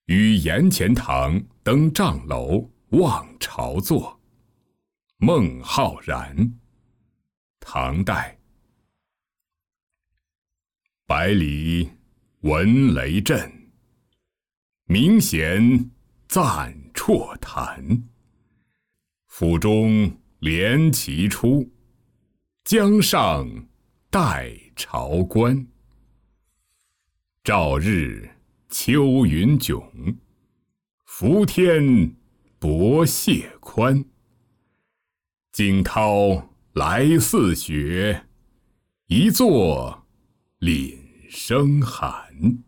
于檐前堂登帐楼望朝坐。孟浩然，唐代。百里闻雷震，鸣弦赞绰弹。府中连旗出，江上待朝官。照日秋云迥，伏天薄谢宽。惊涛来似雪，一作凛声寒。